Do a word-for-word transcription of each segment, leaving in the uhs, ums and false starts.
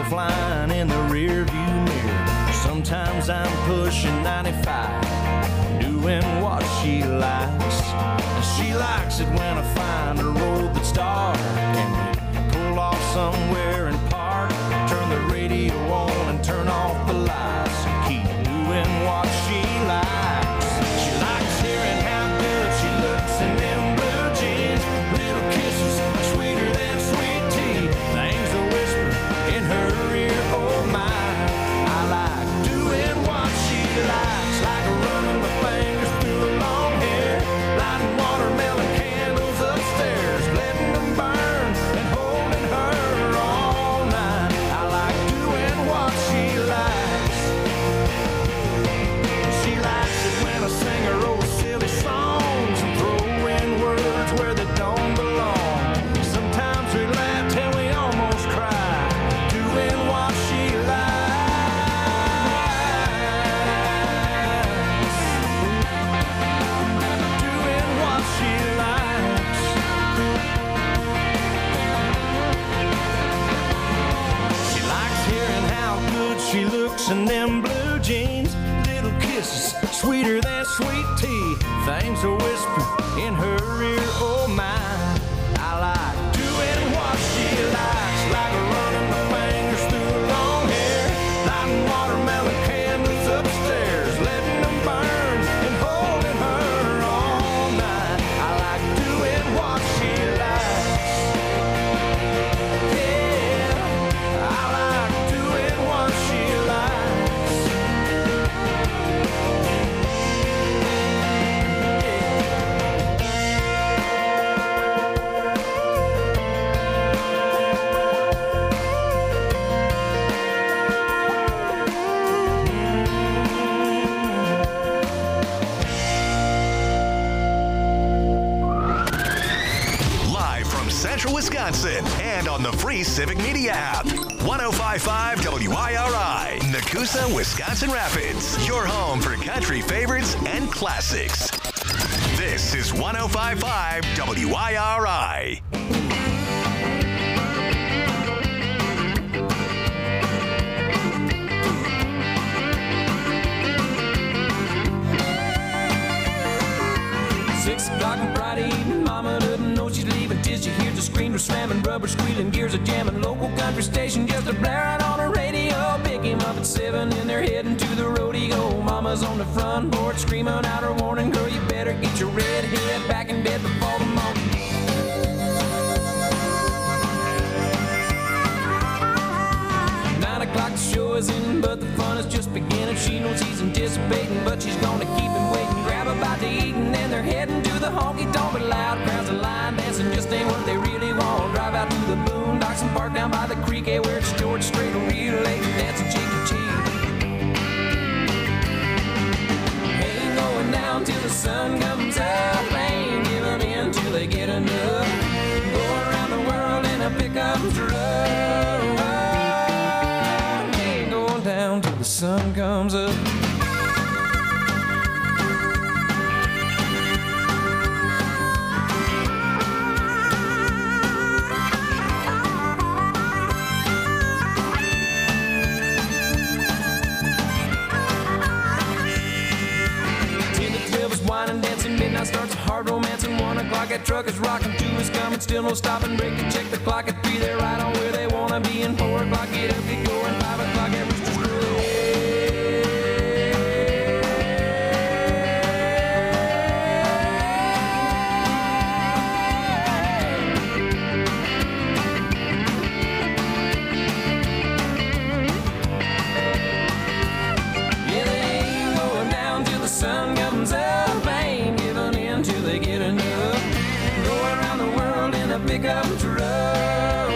flying in the rear view mirror. Sometimes I'm pushing ninety-five, doing what she likes. And she likes it when I find a road that's dark and we pull off somewhere and park. Turn the radio on and turn off the lights and keep doing what she likes. She likes hearing how good she looks in them blue jeans. Little kisses sweeter than sweet tea. Things a whisper in her ear, oh my. I like doing what she likes, like running my fingers through her long hair, lighting watermelon candles upstairs, letting them burn and holding her all night. I like doing what she likes. She likes it when I sing her old silly songs and throw in words where they don't belong. Sometimes we laugh till we almost cry, doing what she likes. Doing what she likes. She likes hearing how good she looks in them blue jeans. Little kisses sweeter than sweet tea. Things a whisper in her ear, oh my. I like doing what she likes, like running my fingers through her long hair, lighting watermelon candles upstairs, letting them burn and holding her all night. I like doing what she likes. Yeah, I like doing what she likes. Live from Central Wisconsin and on the free Civic Media app. one oh five point five W I R I, Nakusa, Wisconsin Rapids. Your home for country favorites and classics. This is one oh five point five W I R I. Six o'clock on Friday evening, mama doesn't know she's leaving till she hears the screamer slamming, rubber squealing, gears are jamming, local country station just a blaring on the radio. Pick him up at seven and they're heading to the rodeo. Mama's on the front porch screaming out her warning, girl, you better get your red head back in bed before the morning. Nine o'clock the show is in, but the fun is just beginning. She knows he's anticipating, but she's gonna keep him waiting. Grab a bite to eat and then they're heading to the honky tonk. But loud crowds and line dancing just ain't what they really want. Drive out to the boondocks and park down by the creek, eh, where it's George Strait and real late and dancing cheek to cheek. Ain't going down till the sun comes up. Ain't giving in till they get enough. Go around the world in a pickup truck. Ain't going down till the sun comes up. Midnight starts a hard romance and one o'clock that truck is rocking. Two is coming, still no stopping. Break and check the clock at three. They're right on where they wanna be. And four o'clock get up, get going. Five o'clock at Rooster's Crew. Yeah, they ain't going down till the sun comes up. Get enough. Go around the world in a pickup truck.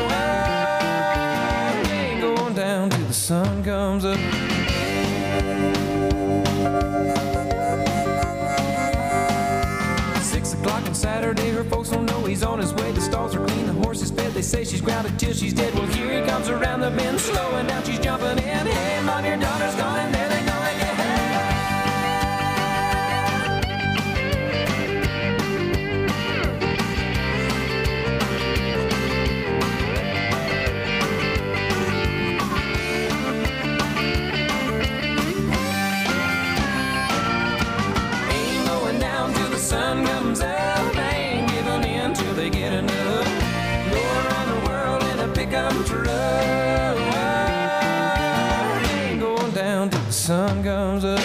Ain't going down till the sun comes up. Six o'clock on Saturday, her folks don't know he's on his way. The stalls are clean, the horse is fed. They say she's grounded till she's dead. Well, here he comes around the bend, slowing down, she's jumping in. Hey, mom, your daughter's gone, and there they go again. come true. Ain't going down till the sun comes up.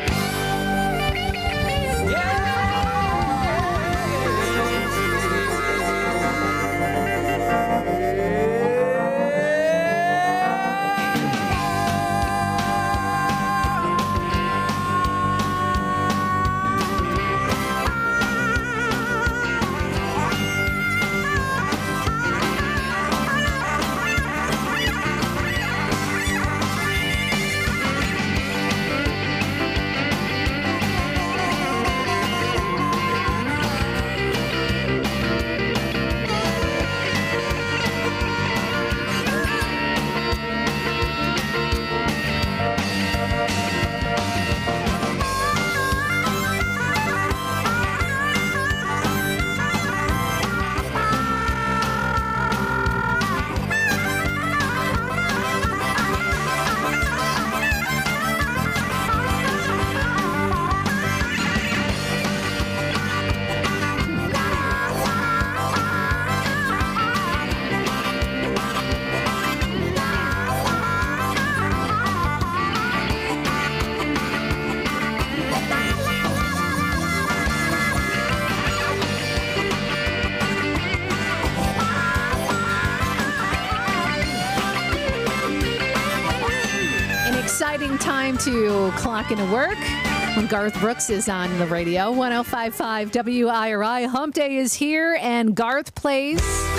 Time to clock into work when Garth Brooks is on the radio. one oh five point five W I R I. Hump Day is here, and Garth plays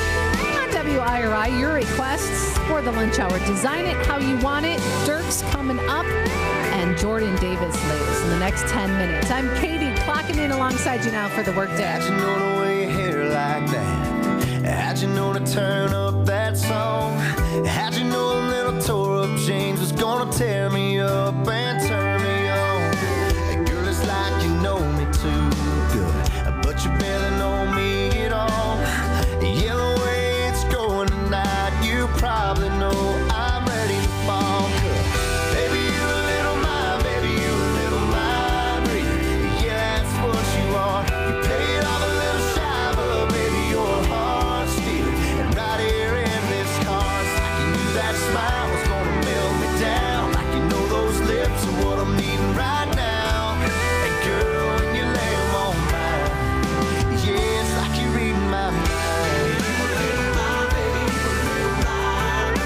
on W I R I your requests for the lunch hour. Design it how you want it. Dirk's coming up, and Jordan Davis lays in the next ten minutes. I'm Katie, clocking in alongside you now for the workday. How'd you know to wear your hair like that? How'd you know to turn up that song? How'd you know a little tore up jeans was gonna tear me up and turn me on? Hey, girl, it's like you know me too good, but you barely know me at all. Yeah, the way it's going tonight, you probably know I'm ready to fall. Baby, you a little mind, baby, you a little mind reader. Yeah, that's what you are. You played off a little shy, but baby, you're a heart stealer. And right here in this car, it's like you knew that smile was gonna melt me down. Like you know those lips are what I'm needing right now. Hey girl, when you lay them on mine, yeah, it's like you're reading my mind. You a little mind, baby, you a little mind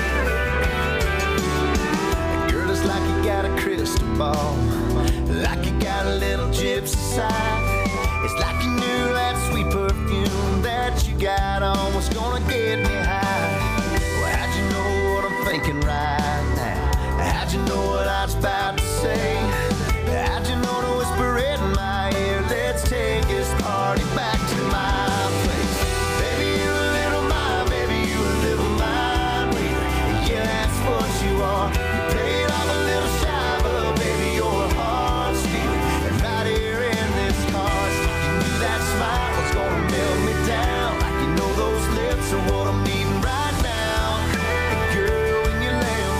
reader. Girl, it's like you got a crystal ball, like you got a little gypsy side. It's like you knew that sweet perfume that you got on was gonna get me high. Well, how'd you know what I'm thinking right now? How'd you know what I was about to say? How'd you know to whisper it in my ear? Let's take this party back to my place. Baby, you a little mind, baby, you a little mind reader. Yeah, that's what you are. You played off a little shy, but baby, you're a heart stealer. And right here in this car, it's like you knew that smile was gonna melt me down. Like you know those lips are what I'm needing right now. And girl, when you lay them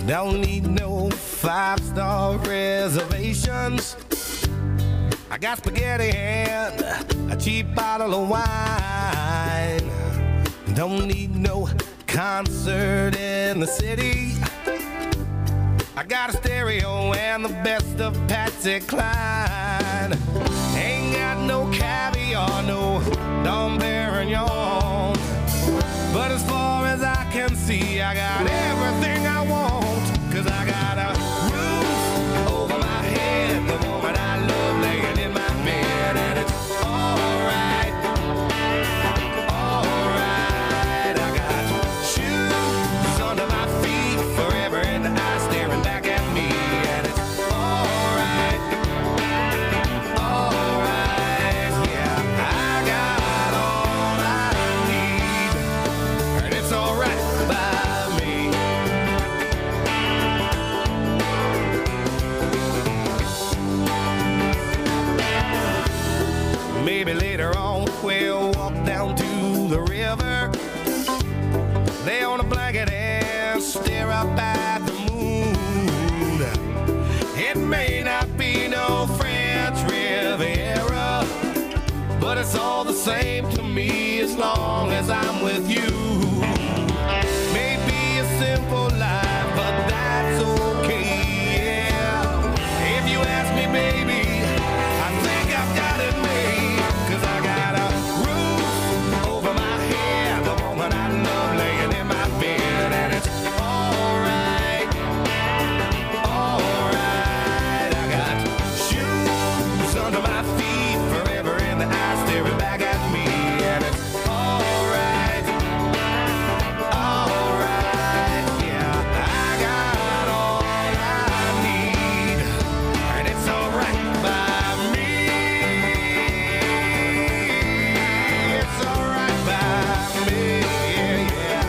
Don't need no five-star reservations. I got spaghetti and a cheap bottle of wine. Don't need no concert in the city. I got a stereo and the best of Patsy Cline. Ain't got no caviar, no Dom Perignon. But as far as I can see, I got everything I want. Cause I got a roof over my head, the woman I love laying in my bed. And it's alright, alright. I got shoes under my feet, forever in the eye staring back at me. And it's alright, alright. Yeah, I got all I need, and it's alright by me. Maybe later on we'll walk down to the river, lay on a blanket and stare up at the moon. It may not be no French Riviera, but it's all the same to me as long as I'm with you. Maybe a simple life, but that's okay, yeah. If you ask me, baby, I think I've got it made. Cause I got a roof over my head, the woman I love laying in my bed. And it's alright, alright. I got shoes under my feet, forever in the eye staring back at me. And it's alright, alright. Yeah, I got all I need, and it's alright by me. It's alright by me, yeah.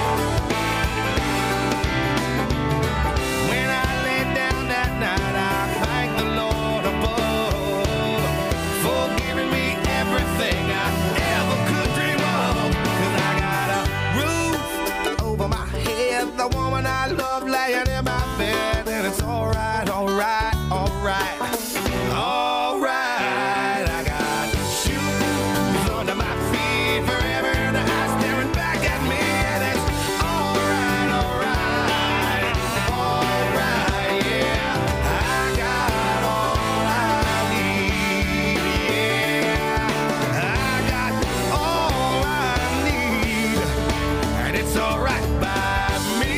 When I lay down that night, I thank the Lord above for giving me everything I ever could dream of. Cause I got a roof over my head, the woman I love laying in my bed. And it's alright, alright, alright, alright. I got shoes under my feet, forever in the eye staring back at me. And it's alright, alright, alright, yeah. I got all I need, yeah. I got all I need, and it's alright by me.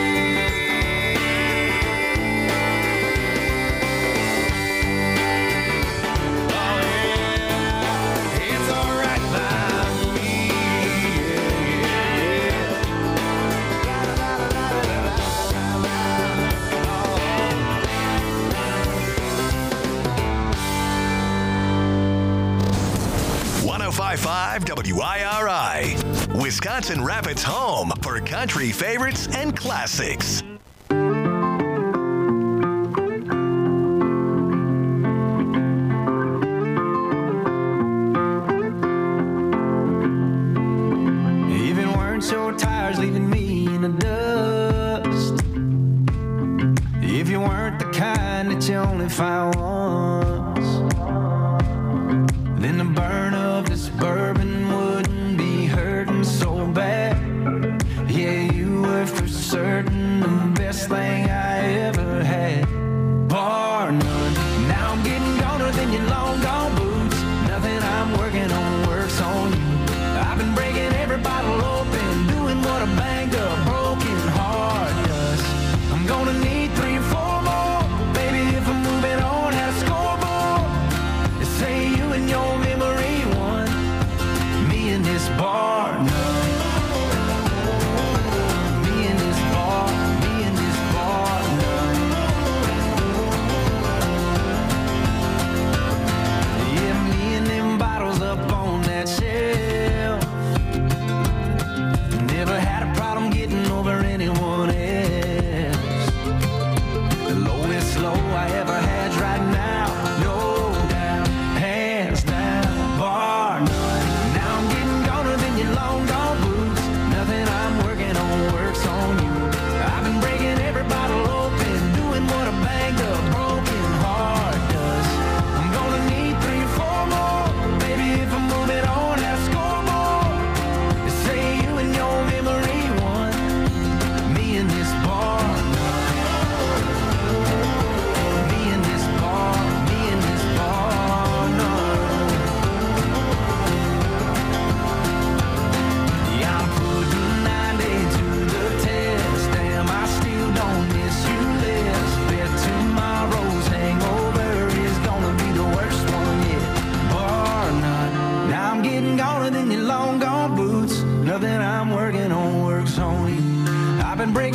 Oh yeah, it's alright by me, yeah, yeah, one oh five point five W I R I, Wisconsin Rapids' home for country favorites and classics. Even weren't your tires leaving me in the dust. If you weren't the kind that you only find once, then the burn of this bourbon wouldn't be hurting so bad. Yeah, you were for certain the best thing I ever had, bar none. Now I'm getting goner than your long gone boots. Nothing I'm working on works on you. I've been breaking every bottle open, doing what a banged up broken heart does. I'm gonna need three or four more, baby, if I'm moving on. Had a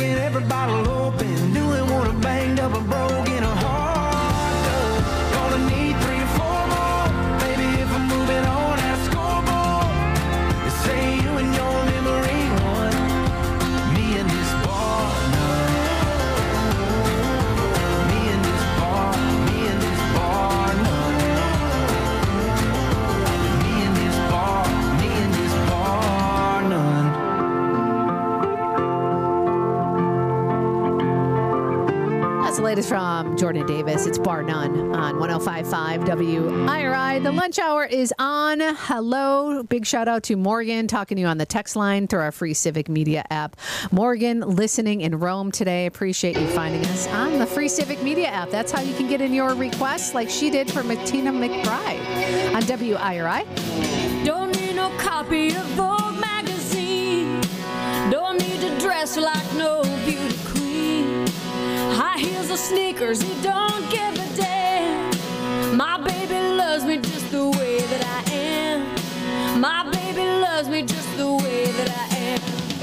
cracking every bottle open, doing what I banged up and broke in a heart done. Gonna need three or four more, maybe if I'm moving on that scoreboard. They say you and your memory one, me and this bar none. Me and this bar, me and this bar none. Me and this bar, me and this bar none. That's the latest from Jordan Davis. It's Bar None on one oh five point five W I R I. The lunch hour is on. Hello. Big shout out to Morgan talking to you on the text line through our free Civic Media app. Morgan, listening in Rome today. Appreciate you finding us on the free Civic Media app. That's how you can get in your requests like she did for Martina McBride on W I R I. Don't need no copy of Vogue magazine. Don't need to dress like no beauty queen. High heels or sneakers, he don't give a damn. My baby loves me just the way that I am. My baby loves me just the way that I am.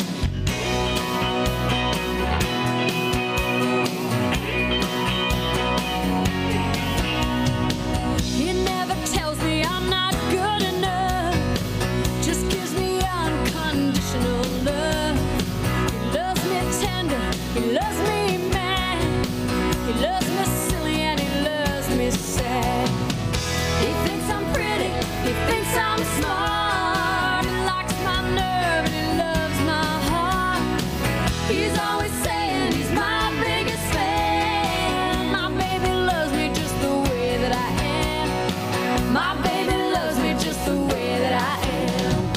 He never tells me I'm not good enough, just gives me unconditional love. He loves me tender, he loves me mad, he loves me silly and he loves me sad. He thinks I'm pretty, he thinks I'm smart, he likes my nerve and he loves my heart. He's always saying he's my biggest fan. My baby loves me just the way that I am. My baby loves me just the way that I am.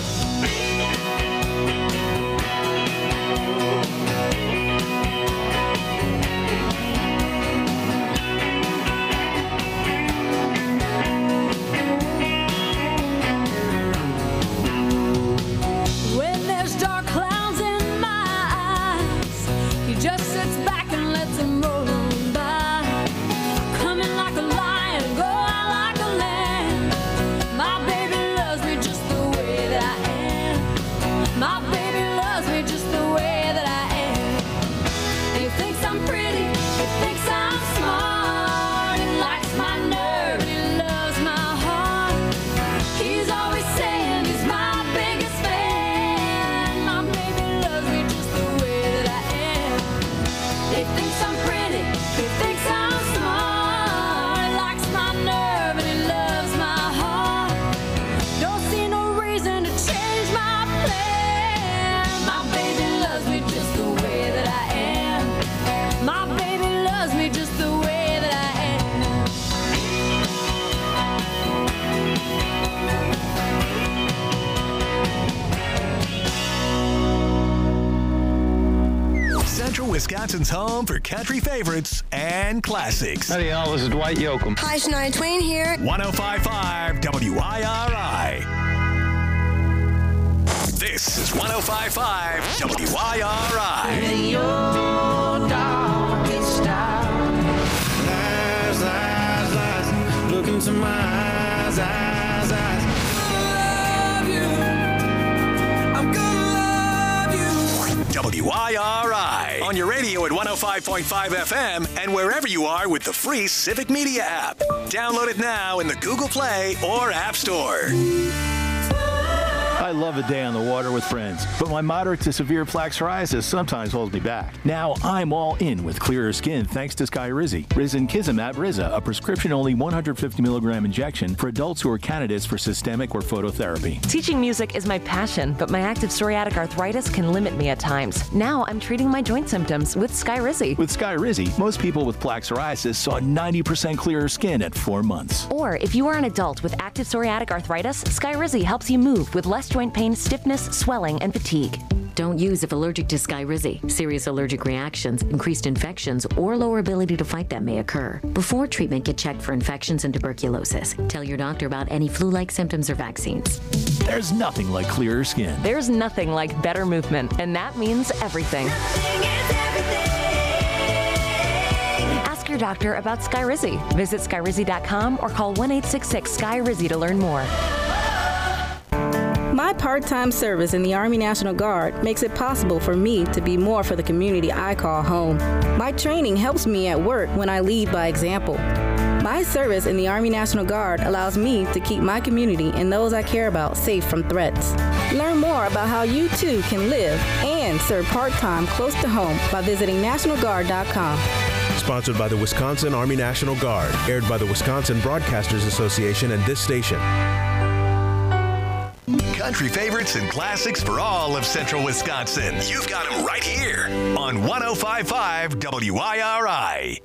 When there's dark clouds in my eyes, he just sits back and lets them roll on by. Coming like a lion, going like a lamb. My baby loves me just the way that I am. My baby loves me just the way that I am. And he thinks I'm pretty, he thinks I'm smart, he likes my nerve and he loves my heart. He's always saying he's my biggest fan. My baby loves me just the way that I am. He thinks I'm pretty, he thinks I'm smart, he likes my nerve and he loves my heart. Don't see no reason to change my plan. My baby loves me just the way that I am. My baby loves me just the way that I Central Wisconsin's home for country favorites and classics. Howdy, y'all. This is Dwight Yoakam. Hi, Shania Twain here. one oh five point five W I R I. This is one oh five point five W I R I. In your darkest hour, Lies, lies, lies. Look into my eyes, eyes, eyes. love you. I'm gonna love you. W I R I. On your radio at one oh five point five F M and wherever you are with the free Civic Media app. Download it now in the Google Play or App Store. I love a day on the water with friends, but my moderate to severe plaque psoriasis sometimes holds me back. Now I'm all in with clearer skin thanks to Skyrizi. Risankizumab Riza, a prescription-only one hundred fifty milligram injection for adults who are candidates for systemic or phototherapy. Teaching music is my passion, but my active psoriatic arthritis can limit me at times. Now I'm treating my joint symptoms with Skyrizi. With Skyrizi, most people with plaque psoriasis saw ninety percent clearer skin at four months. Or if you are an adult with active psoriatic arthritis, Skyrizi helps you move with less joint pain, stiffness, swelling, and fatigue. Don't use if allergic to Skyrizi. Serious allergic reactions, increased infections, or lower ability to fight them may occur. Before treatment, get checked for infections and tuberculosis. Tell your doctor about any flu-like symptoms or vaccines. There's nothing like clearer skin. There's nothing like better movement, and that means everything. Nothing is everything. Ask your doctor about Skyrizi. Visit Skyrizi dot com or call one eight six six Skyrizi to learn more. My part-time service in the Army National Guard makes it possible for me to be more for the community I call home. My training helps me at work when I lead by example. My service in the Army National Guard allows me to keep my community and those I care about safe from threats. Learn more about how you too can live and serve part-time close to home by visiting national guard dot com. Sponsored by the Wisconsin Army National Guard. Aired by the Wisconsin Broadcasters Association and this station. Country favorites and classics for all of Central Wisconsin. You've got them right here on one oh five point five W I R I.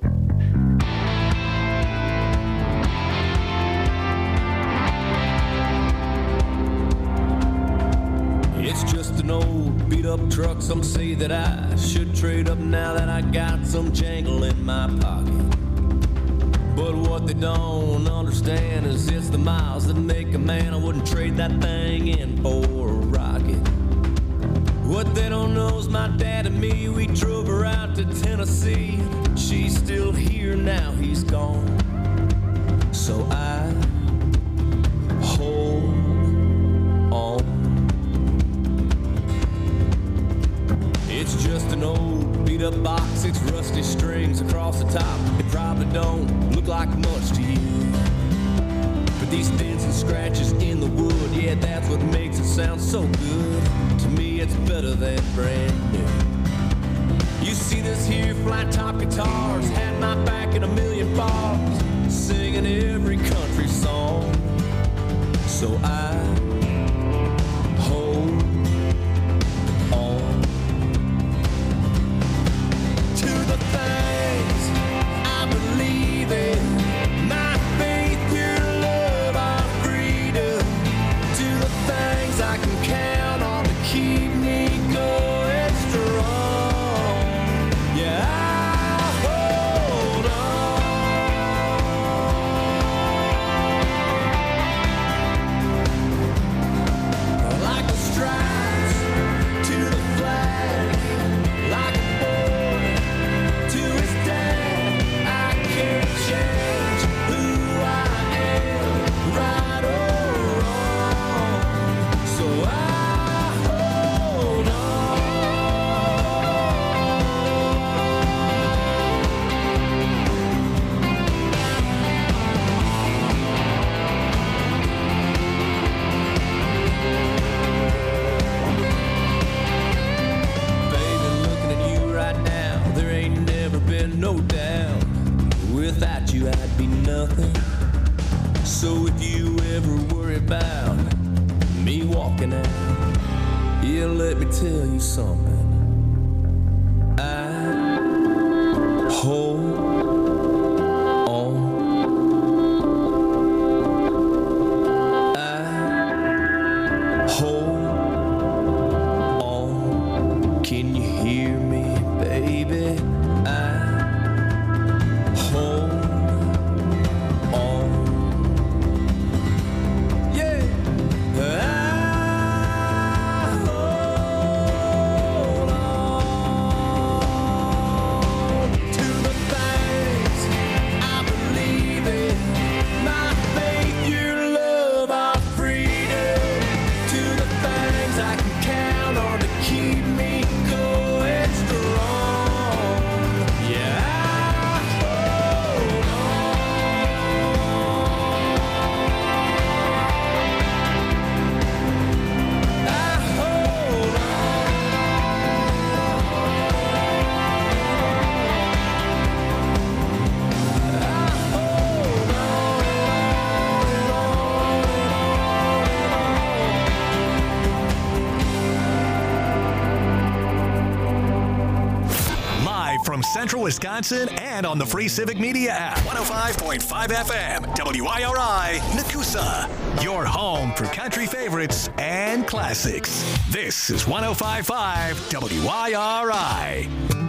It's just an old beat-up truck. Some say that I should trade up now that I got some jangle in my pocket. But what they don't understand is it's the miles that make a man. I wouldn't trade that thing in for a rocket. What they don't know is my dad and me, we drove her out to Tennessee. She's still here now, he's gone. So I hold on. It's just an old beat-up box, six rusty strings across the top. It probably don't look like much to you, but these dents and scratches in the wood, yeah, that's what makes it sound so good. To me, it's better than brand new. You see this here flat-top guitars had my back in a million bars, singing every country song. So I hold on to the things I believe in, my faith, your love, our freedom, to the things I can count on to keep me going strong. Yeah, I hold on like the stripes to the flag, like a boy to his dad. I can't change who I am, right or wrong. So I hold Baby, looking at you right now, there ain't never been no doubt. Without you, I'd be nothing. So if you ever worry about me walking out, yeah, let me tell you something. I hold on. I hold on. Can you hear me, baby? I hold on. Yeah. I hold on to the things I believe in, my faith, your love, our freedom, to the things I can count on to keep me going strong. Yeah, I hold on. I hold Live from Central Wisconsin and on the free Civic Media app. one oh five point five F M, W I R I, Nakusa. Your home for country favorites and classics. This is one oh five point five W I R I.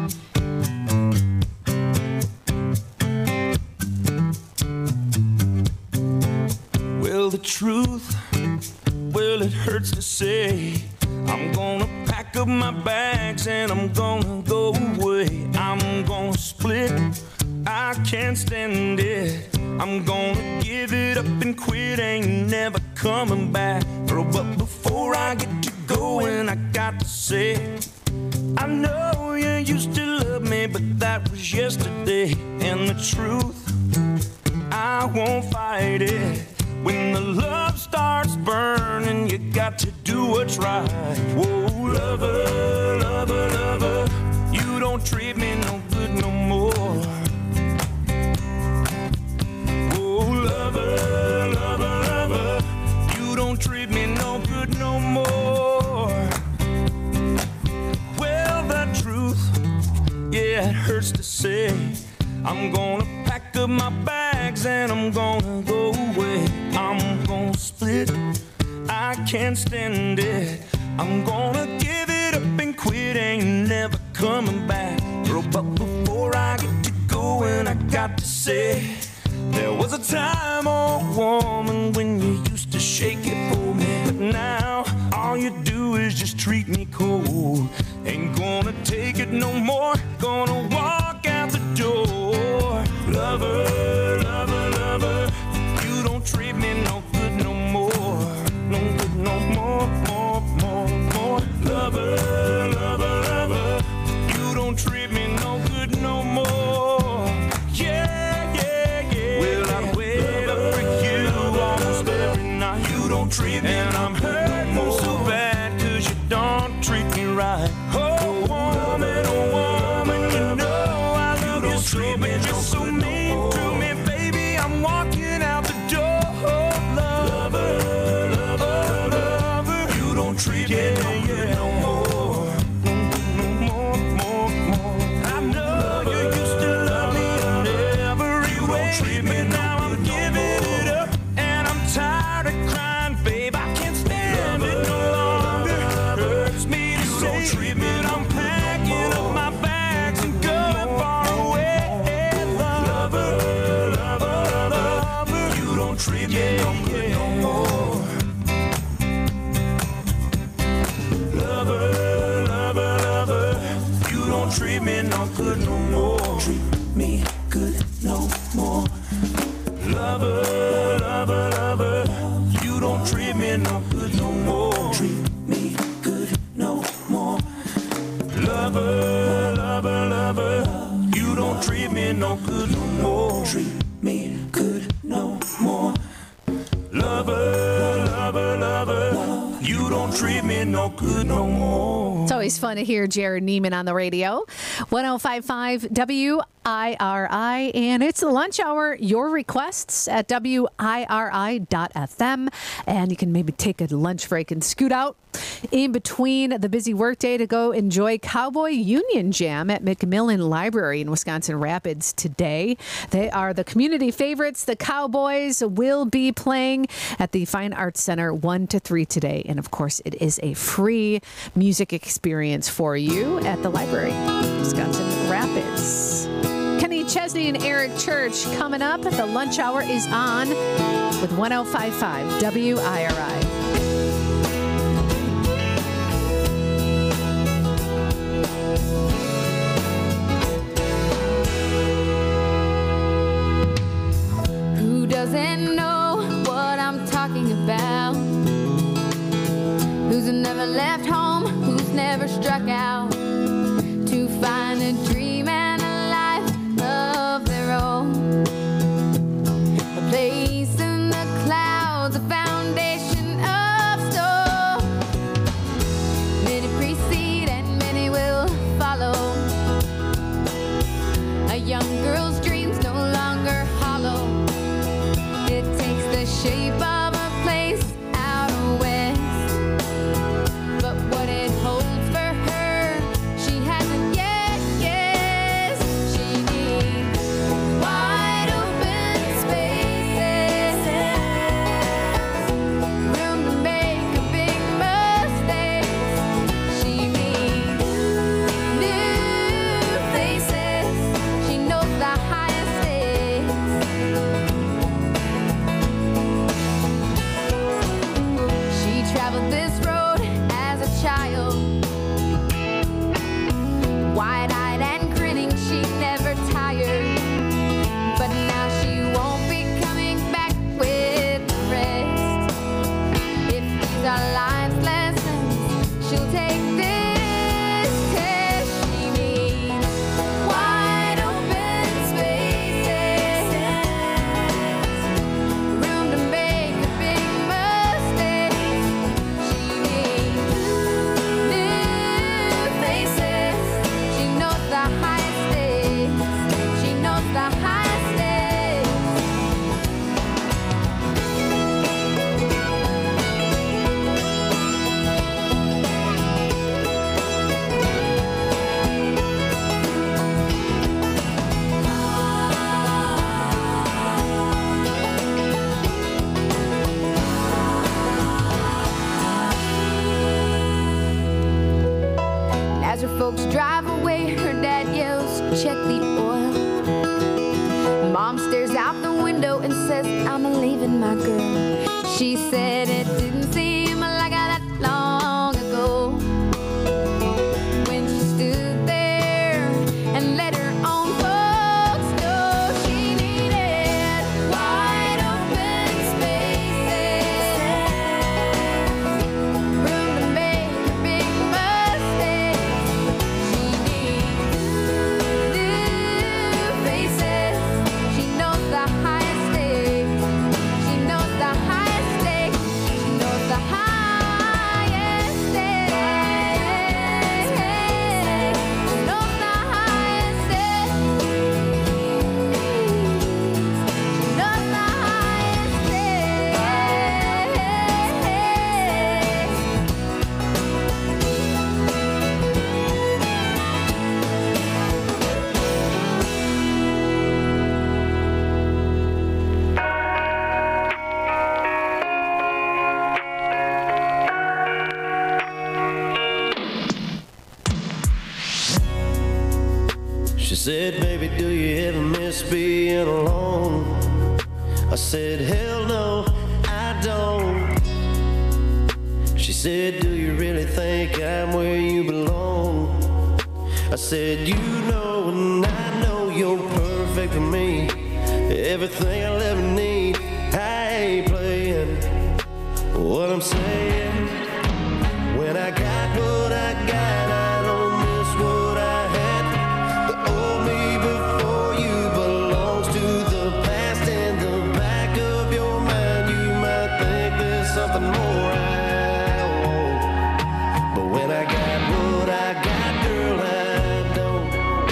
Well, the truth, well, it hurts to say. I'm gonna pack up my bags and I'm gonna go away. I'm gonna split, I can't stand it. I'm gonna give it up and quit, ain't never coming back. But before before I get to going, I got to say, I know you used to love me, but that was yesterday. And the truth, I won't fight it. When the love starts burning, you got to do what's right. Whoa, lover, lover, lover, you don't treat me no good no more. Whoa, lover, lover, lover, you don't treat me no good no more. Well, the truth, yeah, it hurts to say, I'm gonna pack up my bags and I'm gonna go away. I'm gonna split, I can't stand it. I'm gonna give it up and quit, ain't never coming back. Girl, but before I get to going, I got to say, there was a time, oh woman, when you used to shake it for me. But now, all you do is just treat me cold. Ain't gonna take it no more, gonna walk out the door. Lover, lover, lover, you don't treat me no good no more. No good no more, more, more, more. Lover, lover, lover, you don't treat me no good no more. Yeah, yeah, yeah. Well, I wait up for you almost every night. You don't treat me, and I'm hurting no so bad, cause you don't treat me right. Oh, woman, oh, woman, you know I love you so, but you're so mean to me, baby. I'm walking out the door. Lover, lover, lover, you don't treat me no good no more. No more, more, more. I know you used to love me in every way, but now I'm giving it up, and I'm tired of crying, babe. I can't stand it no longer. Hurts me to say, but I'm packing up my bags and going far away. Lover, lover, lover, you don't treat me no good no more. Lover, lover, lover, you don't treat me no good no more. Treat me good no more. Lover, lover, lover, you don't treat me no good no more. Treat me good no more. Lover, lover, lover, you don't treat me no good no more. Treat me good no more. Lover, lover, lover, you don't treat me no good no more. It's always fun to hear Jared Neiman on the radio. one oh five point five W I R I, and it's the lunch hour. Your requests at W I R I dot F M, and you can maybe take a lunch break and scoot out in between the busy workday to go enjoy Cowboy Union Jam at McMillan Library in Wisconsin Rapids today. They are the community favorites. The Cowboys will be playing at the Fine Arts Center one to three today, and of course it is a free music experience for you at the library, Wisconsin Rapids. Kenny Chesney and Eric Church coming up. The lunch hour is on with one oh five point five W I R I. Who doesn't know what I'm talking about? Who's never left home? Who's never struck out to find a dream and a life of their own? A place in the clouds, a foundation check the oil. Mom stares out the window and says, I'm leaving my girl. She said it didn't seem like that long ago when she stood there and let her own folks know she needed wide open spaces, room to make her big mistakes. She needs new faces. She knows the highest stakes. She knows the highest stakes. She knows the highest stakes. She knows the highest stakes. She knows the highest She said, baby, do you ever miss being alone? I said, hell no, I don't. She said, do you really think I'm where you belong? I said, you know and I know you're perfect for me. Everything I'll ever need, I ain't playing. What I'm saying, when I got what I got, I don't miss what I had. The old me before you belongs to the past. In the back of your mind, you might think there's something more I want. But when I got what I got, girl, I don't.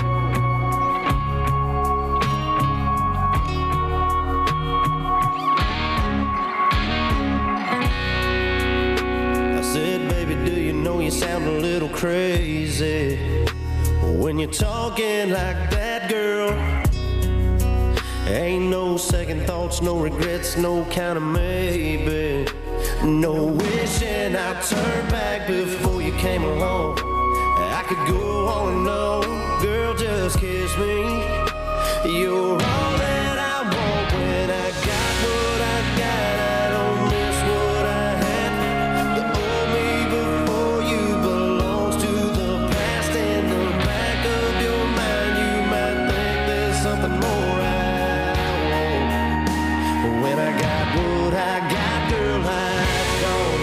I said, baby, do you know you sound a little crazy when you're talking like that, girl? Ain't no second thoughts, no regrets, no kind of maybe. No wishing I turned back before you came along. I could go on and on, girl, just kiss me. You're all that I want. When I got what I got, I don't miss what I had. The old me before you belongs to the past. In the back of your mind, you might think there's something more I want. But when I got what I got, girl, I don't.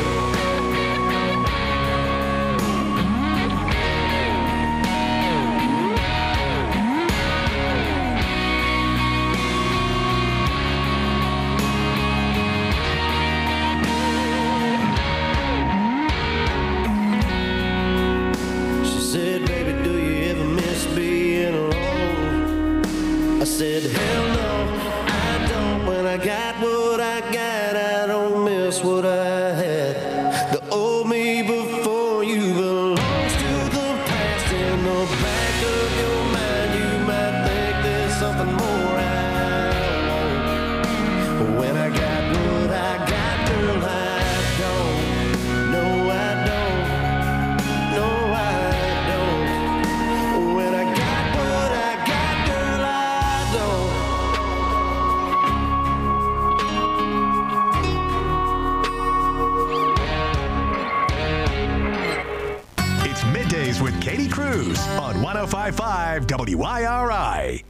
She said, baby, do you ever miss being alone? I said, hell no, I don't. When I got what I got, I don't miss what I had. The old me before you belongs to the past. In the back of your mind, you might think there's something more I want. But when I got what I got, girl, I don't. No, I don't. No, I don't. When I got what I got, girl, I don't. It's Middays with Katie Cruz on one oh five point five W I R I.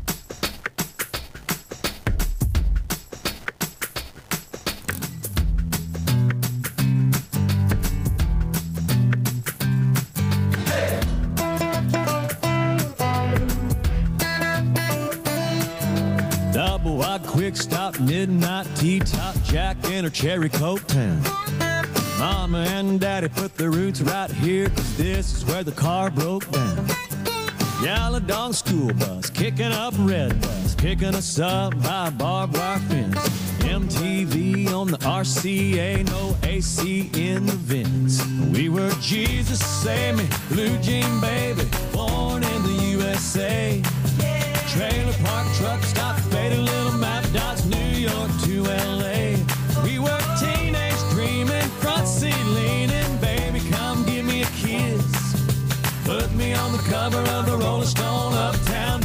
Double wide quick stop, midnight tea top, Jack in her cherry coke town. Mama and Daddy put their roots right here, 'cause this is where the car broke down. Yellow dog school bus, kicking up red bus, picking us up by a barbed wire fence. M T V on the R C A, no A C in the vents. We were Jesus Save Me, Blue Jean Baby, born in the U S A. Trailer park, truck stop, faded little map dots, New York to L A. We were teenage dreaming, front seat leaning, baby, come give me a kiss. Put me on the cover of the Rolling Stone, uptown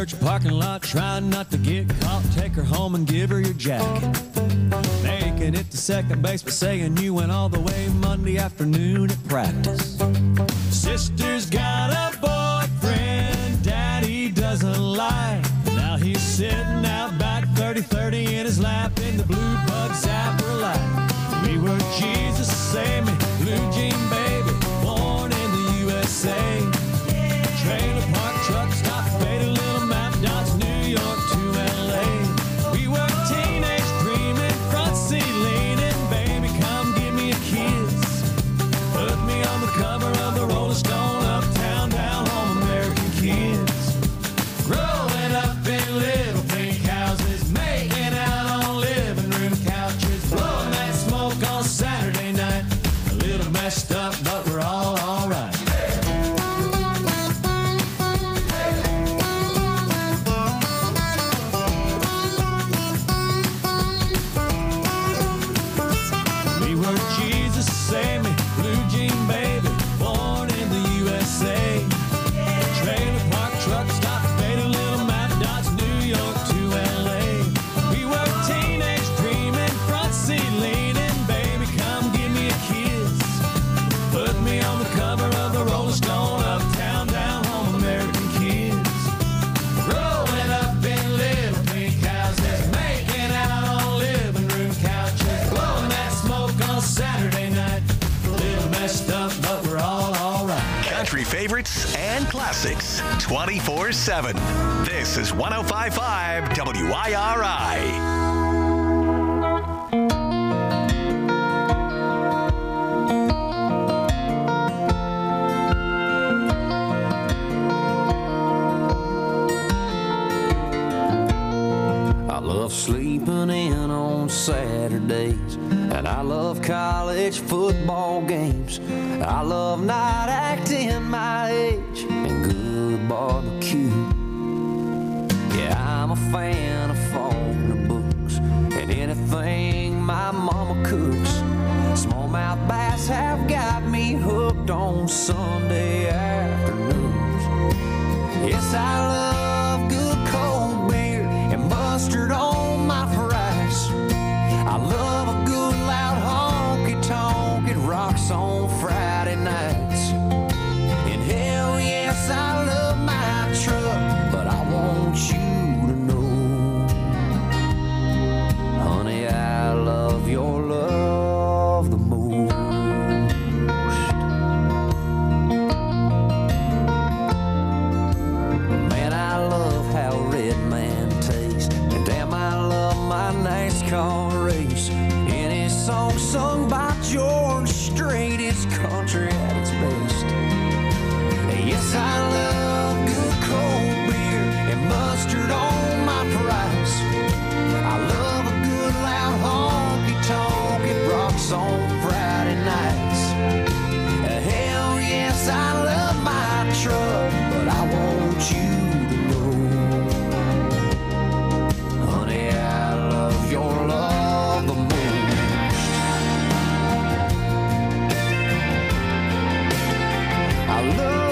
church parking lot, trying not to get caught. Take her home and give her your jacket. Making it to second base, but saying you went all the way Monday afternoon at practice. Sister's got a boyfriend, daddy doesn't lie. Now he's sitting out back thirty thirty in his lap in the blue bug zapper light. We were Jesus, save me, blue jean baby, born in the U S A. Trailer park, truck stop, faded little map dots, New York to L A. We were teenage dreaming, front seat leaning, baby, come give me a kiss. Put me on the cover of the Rolling Stone, uptown, down home, American kids. Growing up in little pink houses, making out on living room couches, blowing that smoke on Saturday night. A little messed up, but we're all alright. We were Jesus, save me, blue jean baby, born in the U S A. Trailer park, truck stop, faded little map dots, New York to L A. We were teenage dreaming, front seat leaning, baby, come give me a kiss. Put me on the cover of the Rolling Stone, uptown, down home, American kids. Growing up in little pink houses, making out on living room couches, blowing that smoke on Saturday night. A little messed up, but we're all alright. Country favorites and classics twenty-four seven. This is one oh five point five W I R I. I love sleeping in on Saturdays, and I love college football games. I love not acting my age and good barbecue. Yeah, I'm a fan of Faulkner books and anything my mama cooks. Smallmouth bass have got me hooked on Sunday afternoons. Yes, I love good cold beer and mustard on my fries. I love a good loud honky-tonk. It rocks on Friday nights. And hell yes, I love my truck, but I want you to know, honey, I love your love the most. Man, I love how Red Man tastes, and damn, I love my NASCAR race. Any song sung by George Strait is country at its best. Yes, I love good cold beer and mustard on my fries. I love a good loud honky-tonk. It rocks on Friday nights. Hell yes, I love my truck, but I want you to know, honey, I love your love the most. I love,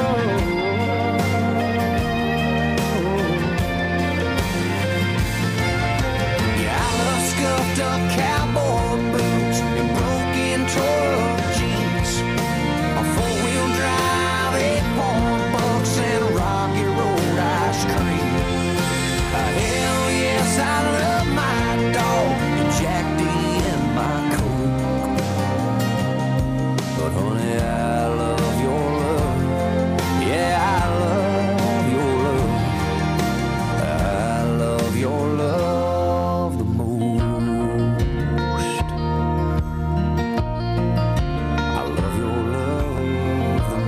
yeah, I love scuffed up cowboy boots and broken truck jeans, a four-wheel drive, eight-point bucks, and a Rocky Road ice cream. Uh, hell yes, I love my dog and Jack D and my Coke. But honey, I love your love. Yeah, I love your love. I love your love the most. I love your love the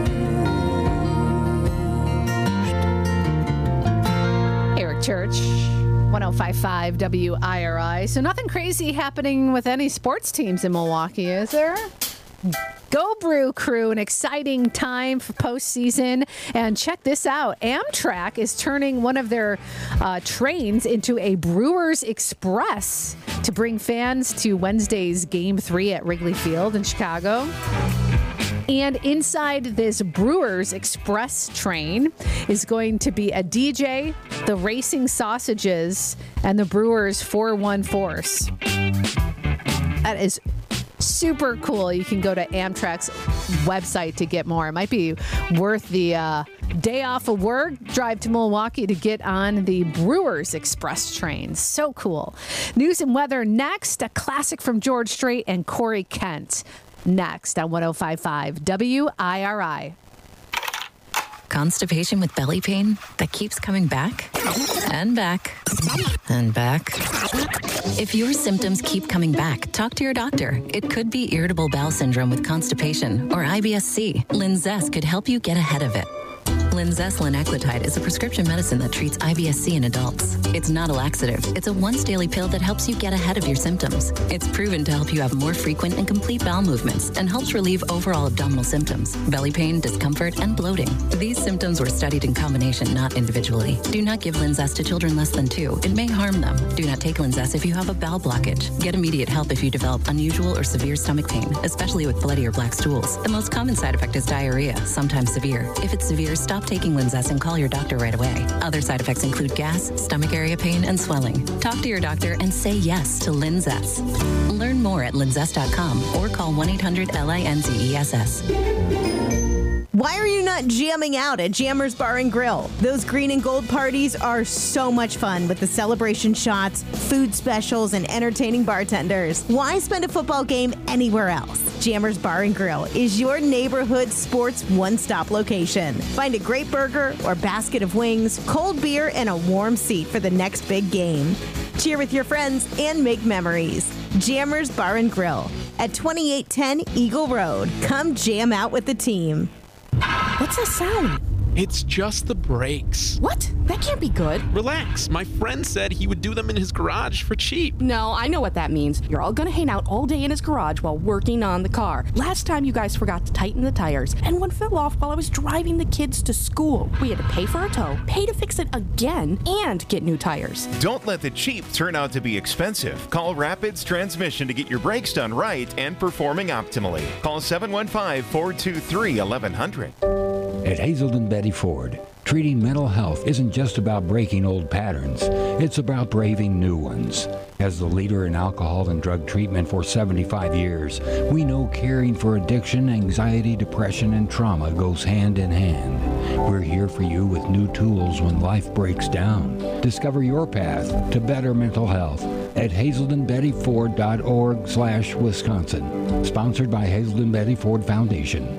most. Eric Church, one oh five point five W I R I. So nothing crazy happening with any sports teams in Milwaukee, is there? Go Brew Crew, an exciting time for postseason. And check this out. Amtrak is turning one of their uh, trains into a Brewers Express to bring fans to Wednesday's Game three at Wrigley Field in Chicago. And inside this Brewers Express train is going to be a D J, the Racing Sausages, and the Brewers four one Force. That is super cool. You can go to Amtrak's website to get more. It might be worth the uh, day off of work, drive to Milwaukee to get on the Brewers Express train. So cool. News and weather next. A classic from George Strait and Corey Kent. Next on one oh five point five W I R I. Constipation with belly pain that keeps coming back and back and back. If your symptoms keep coming back, talk to your doctor. It could be irritable bowel syndrome with constipation or I B S C. Linzess could help you get ahead of it. Linzess linaclotide is a prescription medicine that treats I B S C in adults. It's not a laxative. It's a once-daily pill that helps you get ahead of your symptoms. It's proven to help you have more frequent and complete bowel movements and helps relieve overall abdominal symptoms, belly pain, discomfort, and bloating. These symptoms were studied in combination, not individually. Do not give Linzess to children less than two. It may harm them. Do not take Linzess if you have a bowel blockage. Get immediate help if you develop unusual or severe stomach pain, especially with bloody or black stools. The most common side effect is diarrhea, sometimes severe. If it's severe, stop taking Linzess and call your doctor right away. Other side effects include gas, stomach area pain, and swelling. Talk to your doctor and say yes to Linzess. Learn more at linzess dot com or call one eight hundred L I N Z E S S. Why are you not jamming out at Jammers Bar and Grill? Those green and gold parties are so much fun with the celebration shots, food specials, and entertaining bartenders. Why spend a football game anywhere else? Jammers Bar and Grill is your neighborhood sports one-stop location. Find a great burger or basket of wings, cold beer, and a warm seat for the next big game. Cheer with your friends and make memories. Jammers Bar and Grill at twenty-eight ten Eagle Road. Come jam out with the team. What's that sound? It's just the brakes. What? That can't be good. Relax. My friend said he would do them in his garage for cheap. No, I know what that means. You're all gonna hang out all day in his garage while working on the car. Last time you guys forgot to tighten the tires, and one fell off while I was driving the kids to school. We had to pay for a tow, pay to fix it again, and get new tires. Don't let the cheap turn out to be expensive. Call Rapids Transmission to get your brakes done right and performing optimally. Call seven one five, four two three, eleven hundred. At Hazelden Betty Ford, treating mental health isn't just about breaking old patterns. It's about braving new ones. As the leader in alcohol and drug treatment for seventy-five years, we know caring for addiction, anxiety, depression, and trauma goes hand in hand. We're here for you with new tools when life breaks down. Discover your path to better mental health at hazelden betty ford dot org slash Wisconsin. Sponsored by Hazelden Betty Ford Foundation.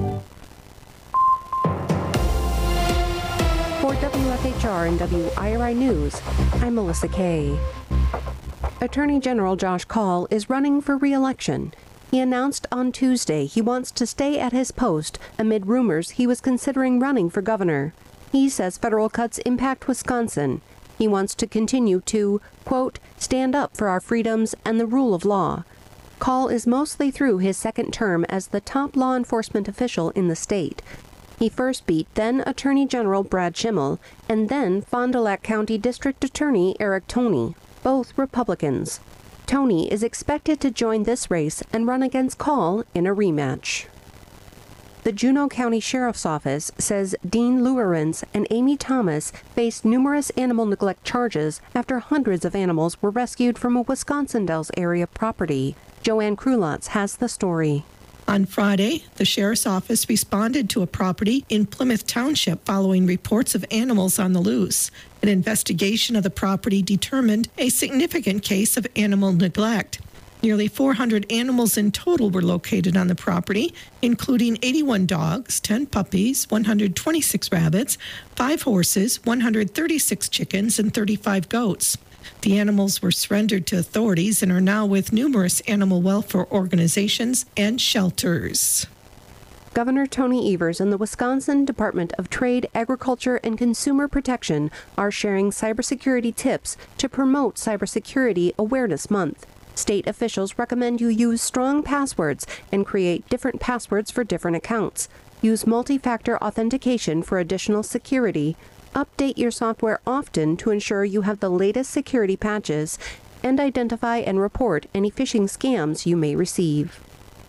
For W F H R and W I R I News, I'm Melissa Kay. Attorney General Josh Kaul is running for re-election. He announced on Tuesday he wants to stay at his post amid rumors he was considering running for governor. He says federal cuts impact Wisconsin. He wants to continue to, quote, stand up for our freedoms and the rule of law. Kaul is mostly through his second term as the top law enforcement official in the state. He first beat then Attorney General Brad Schimmel and then Fond du Lac County District Attorney Eric Toney, both Republicans. Toney is expected to join this race and run against Kaul in a rematch. The Juneau County Sheriff's Office says Dean Luerens and Amy Thomas faced numerous animal neglect charges after hundreds of animals were rescued from a Wisconsin Dells area property. Joanne Krulotz has the story. On Friday, the Sheriff's Office responded to a property in Plymouth Township following reports of animals on the loose. An investigation of the property determined a significant case of animal neglect. Nearly four hundred animals in total were located on the property, including eighty-one dogs, ten puppies, one hundred twenty-six rabbits, five horses, one hundred thirty-six chickens, and thirty-five goats. The animals were surrendered to authorities and are now with numerous animal welfare organizations and shelters. Governor Tony Evers and the Wisconsin Department of Trade, Agriculture, and Consumer Protection are sharing cybersecurity tips to promote Cybersecurity Awareness Month. State officials recommend you use strong passwords and create different passwords for different accounts. Use multi-factor authentication for additional security. Update your software often to ensure you have the latest security patches, and identify and report any phishing scams you may receive.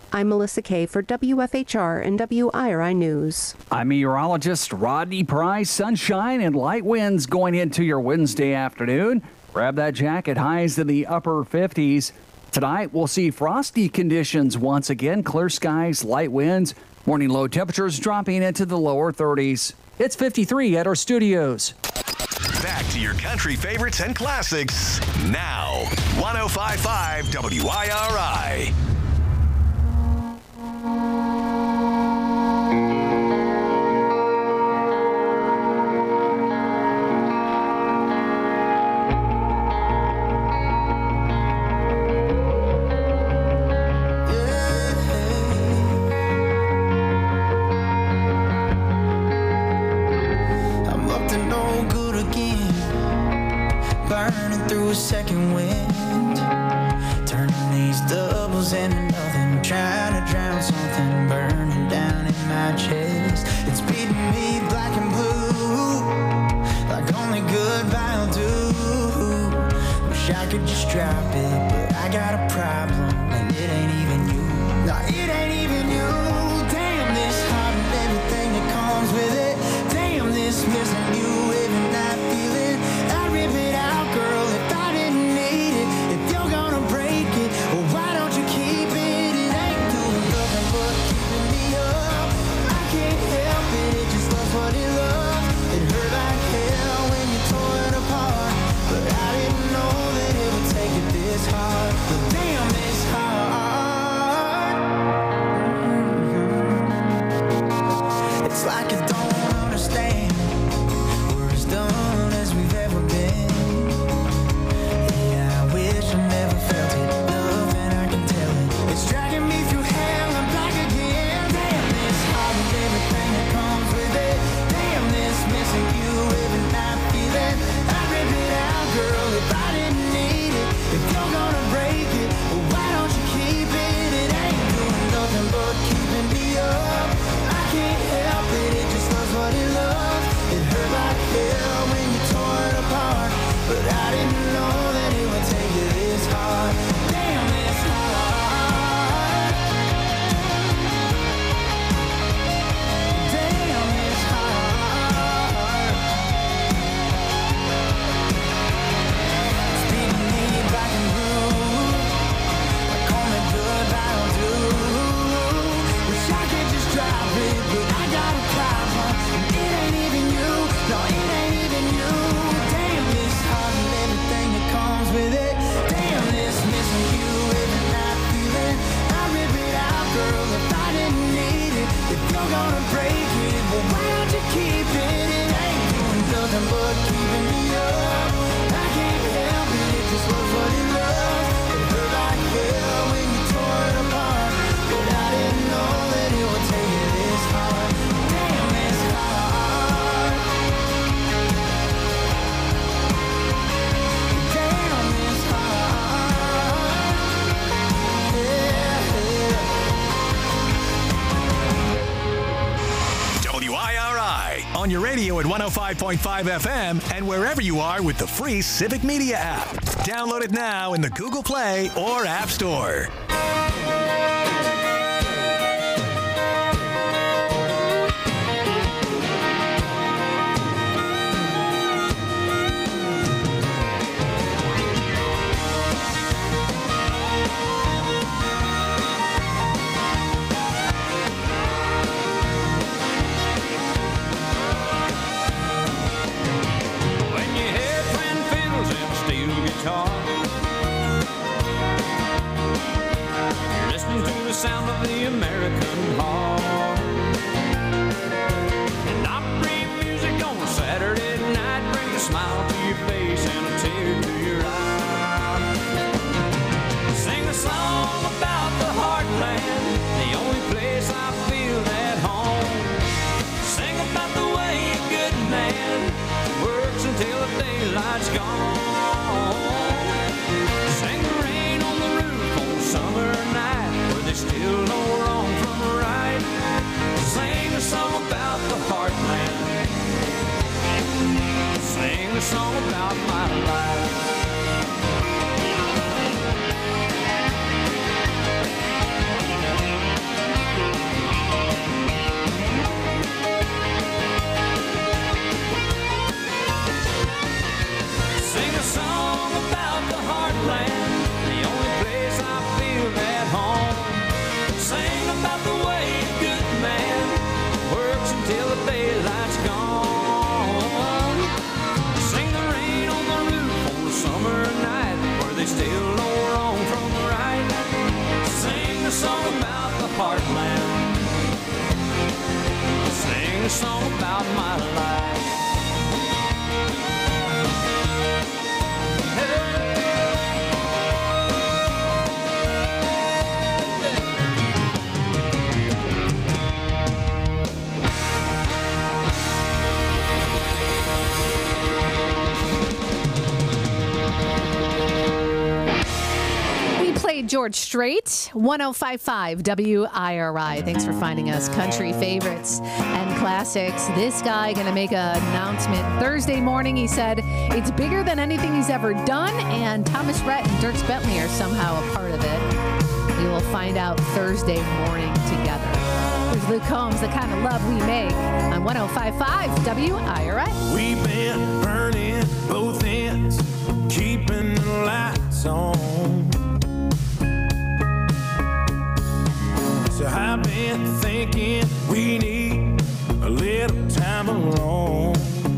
I'm Melissa Kay for W F H R and W I R I News. I'm meteorologist Rodney Price. Sunshine and light winds going into your Wednesday afternoon. Grab that jacket, highs in the upper fifties. Tonight, we'll see frosty conditions once again. Clear skies, light winds. Morning low temperatures dropping into the lower thirties. It's fifty-three at our studios. Back to your country favorites and classics now. one oh five point five W I R I. A second wind, turning these doubles into nothing, trying to drown something burning down in my chest. It's beating me black and blue, like only goodbye will do. Wish I could just drop it, but I got a problem, and it ain't even you. No, it ain't even you. Damn this heart and everything that comes with it. Damn this missing you every night feeling. I rip it out, girl. If I didn't need it, if you're gonna break it, well, why don't you keep it? It ain't doing nothing but keeping me up. I can't help it, it just loves what it loves. It hurt like hell when you tore it apart, but I didn't know that it would take it this hard. But damn, this hard. Mm-hmm. It's like you don't understand. We're as done as we've ever been. Yeah, I wish I never felt it enough, and I can tell it. It's dragging me through hell and back again. Damn this heart and everything that comes with it. Damn this missing you every night feeling. I rip it out, girl, if I didn't need it. If you're gonna break it, well, why don't you keep it? It ain't doing nothing but keeping me up. I can't help it, it just loves what it loves. It hurt like hell when you tore it apart, but I didn't know that it would take you this hard. Damn, it's hard. Damn, it's hard. It's beating me black and blue, like only goodbye will do. Wish I could just drop it, but I got a problem. It ain't even you, no, it ain't even you. Damn this heart and everything that comes with it. Damn this missing you every night feeling. I rip it out, girl, if I didn't need it. If you're gonna break it, well, why don't you keep it? It ain't doing nothing but keeping me up. I can't help it, it just loves what it loves. It hurt like hell when you tore it apart, but I didn't know that it would take you this hard. Damn, it's hard. Damn, it's hard. Yeah, yeah. W I R I on your radio at one oh five point five F M and wherever you are with the free Civic Media app. Download it now in the Google Play or App Store. When you hear twin fiddles and a steel guitar, you're listening to the sound of the American heart. And Opry music on a Saturday night brings a smile to your face and a tear to your eye. Sing a song about the heartland, the only place I feel at home. Sing about the way a good man works until the daylight's gone. Sing the rain on the roof on a summer night where they still know wrong from right. Sing a song about the heartland. Sing a song about my life. a song about my life. George Strait, one oh five point five W I R I. Thanks for finding us. Country favorites and classics. This guy going to make an announcement Thursday morning. He said it's bigger than anything he's ever done, and Thomas Rhett and Dierks Bentley are somehow a part of it. We will find out Thursday morning together. There's Luke Combs, the kind of love we make on one oh five point five W I R I. We've been burning both ends, keeping the lights on. So I've been thinking we need a little time alone.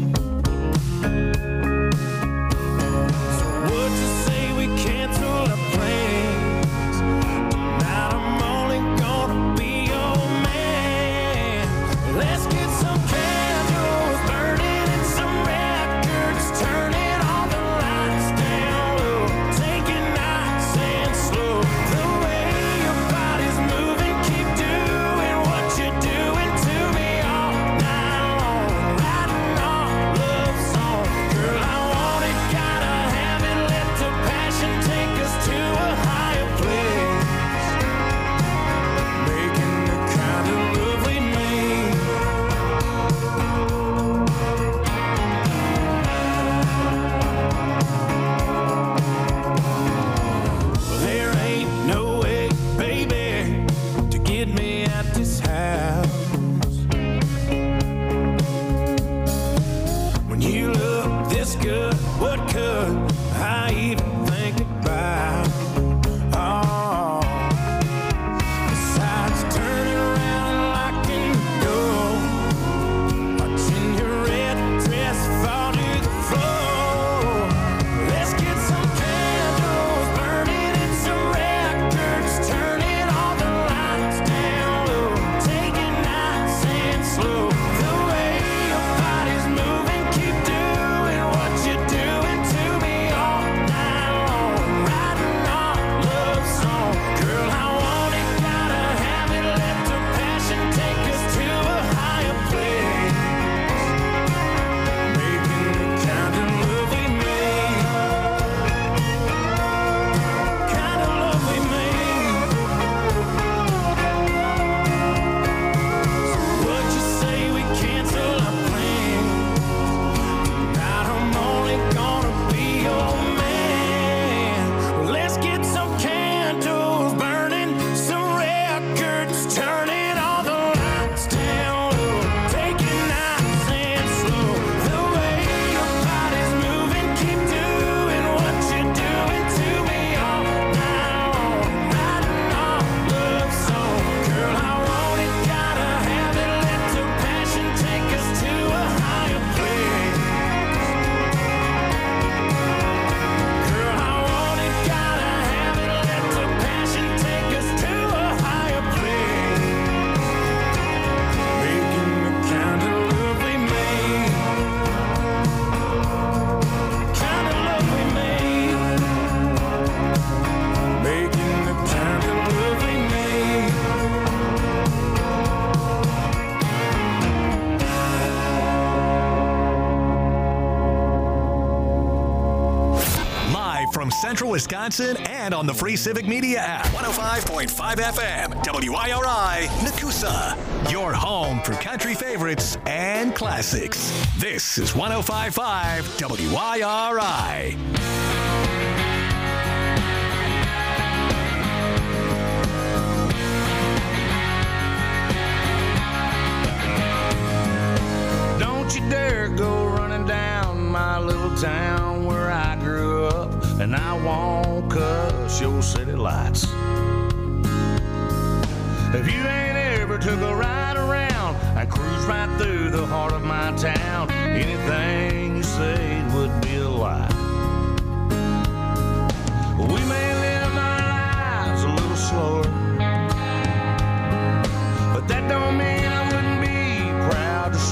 So would you say we cancel our plans? Tonight I'm only gonna be your man. Let's get some candles burning and some records turning, all the lights down low, take it nice and slow. The way your body's moving, keep doing what you're doing to me all night long, writing our love song. Girl, I want it, gotta have it, let the passion take us to a higher place, making the kind of love we made. Well, there ain't no way, baby, to get me at this house. When you look this good, what could I even think about? Oh, besides turning around and locking the door, watching your red dress fall to the floor. Let's get some candles burning and some records turning, all the lights down low, take it nice and slow. The way your body's moving, keep doing what you're doing to me all night long, writing our love song. Girl, I want it, gotta have it, let the passion take us to a higher place, making the kind of love we made, kind of love we made. So would you say we cancel our plans? Tonight I'm only gonna be your man. Well, let's get some candles burning, some records turning, all the lights down low, take it nice and slow. The way your body's moving, keep doing what you're doing to me all night long, writing our love song. Girl, I want it, gotta have it, let the passion take us to a higher place. Girl, I want it, gotta have it, let the passion take us to a higher place, making the kind of love we made, kind of love we made, making the kind of love we made. Live from Central Wisconsin and on the free Civic Media app. one oh five point five F M, W I R I, Nakusa. Your home for country favorites and classics. This is one oh five point five W I R I. Don't you dare go running down my little town where I grew up, and I won't cuss your city lights. If you ain't ever took a ride around, I cruise right through the heart of my town. Anything you say would be a lie. We may live our lives a little slower, but that don't mean I wouldn't be proud to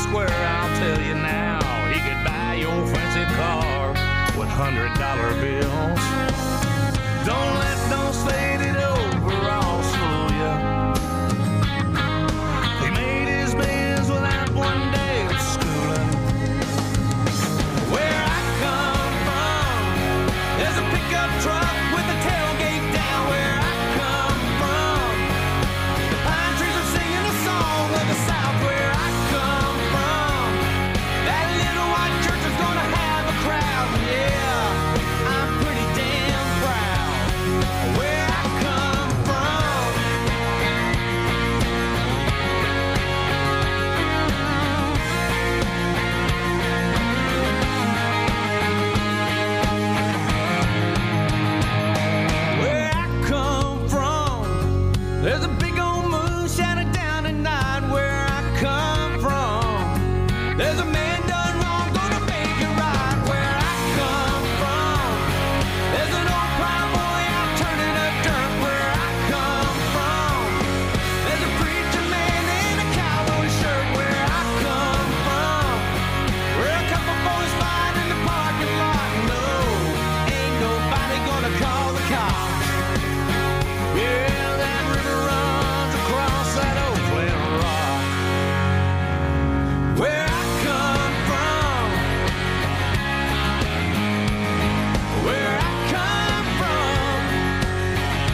square, I'll tell you now. He could buy your fancy car with hundred dollar bills. Don't let those faded overalls fool ya. He made his bills without one day of schooling. Where I come from, there's a pickup truck with a tailgate down. Where I come from, the pine trees are singing a song of the South. Where I come from, that little white church is gonna have a crowd. Yeah, I'm pretty damn proud where I come from. Where I come from, there's a big old moon shining down at night. Where I come from, there's a man done wrong, gonna make it right. Where I come from, there's an old plowboy out turning up dirt. Where I come from, there's a preacher man in a cowboy shirt. Where I come from, where a couple boys fight in the parking lot. No, ain't nobody gonna call the cops. Yeah, that river runs across that old Glen Rock. Where I come from, where I come from.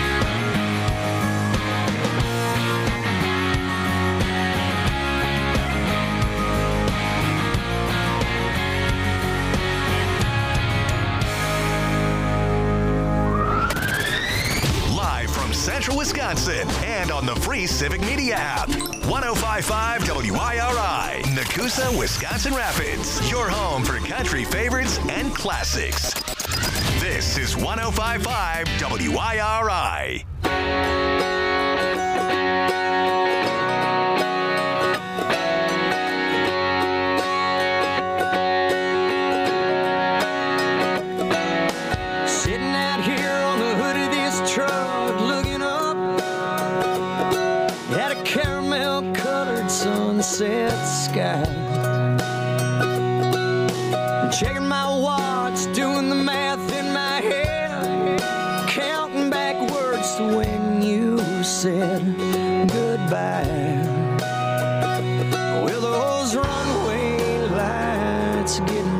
Live from Central Wisconsin and on the free Civic Media app. one oh five point five W I R I, Nakusa, Wisconsin Rapids. Your home for country favorites and classics. This is one oh five point five W I R I. Sitting out here on the hood of this truck, looking up at a caramel colored sunset sky. Checking my watch, doing the math in my head, counting backwards to when you said goodbye. Well, those runway lights getting